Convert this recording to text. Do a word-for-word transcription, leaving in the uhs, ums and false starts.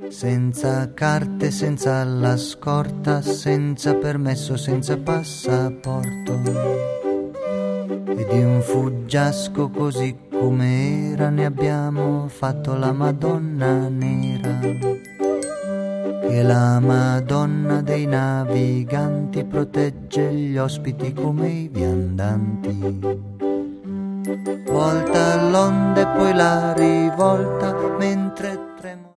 senza carte, senza la scorta, senza permesso, senza passaporto. E di un fuggiasco così come era ne abbiamo fatto la Madonna nera, che la Madonna dei naviganti protegge gli ospiti come i viandanti. Volta l'onda e poi la rivolta mentre